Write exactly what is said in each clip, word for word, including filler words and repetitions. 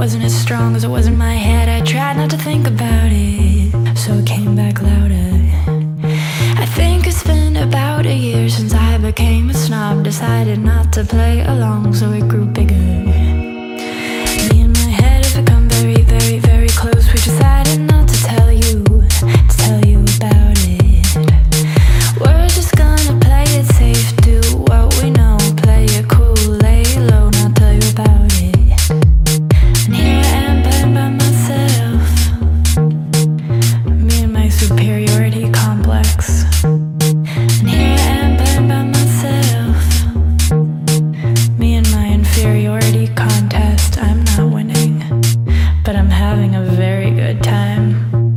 wasn't as strong as it was in my head. I tried not to think about it, so it came back louder. I think it's been about a year since I became a snob. Decided not to play along, so it grew bigger. Me and my head have become very, very, very close. We decided not to tell you, to tell you about it. We're just gonna play it safe, do what we know, play it cool, lay low, not tell you about it. And here I am playing by myself, me and my superiority complex. And here I am playing by myself, me and my inferiority contest. I'm not winning, but I'm having a very good time.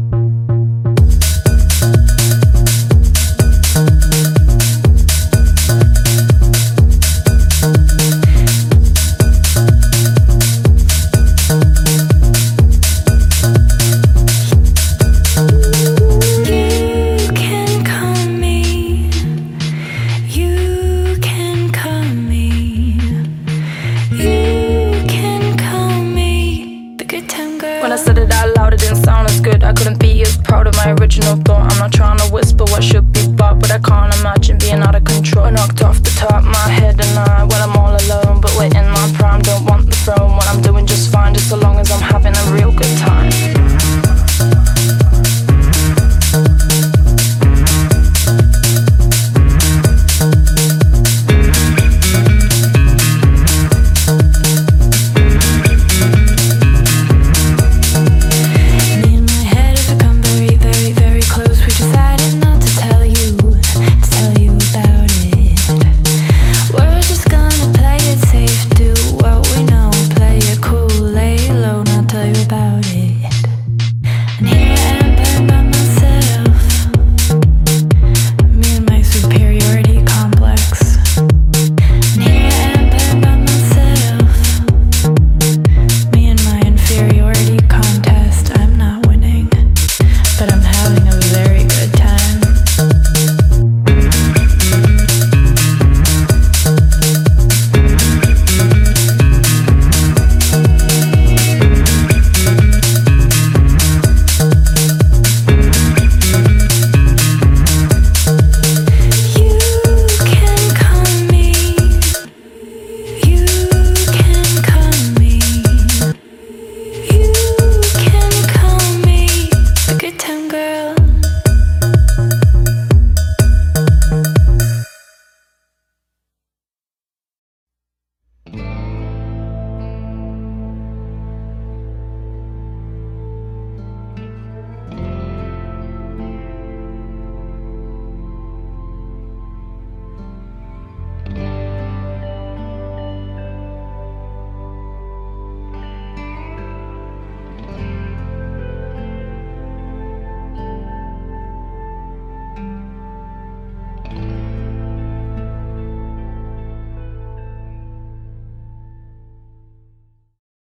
When I said it out loud, it didn't sound as good. I couldn't be as proud of my original thought. I'm not trying to whisper what should be bought, but I can't imagine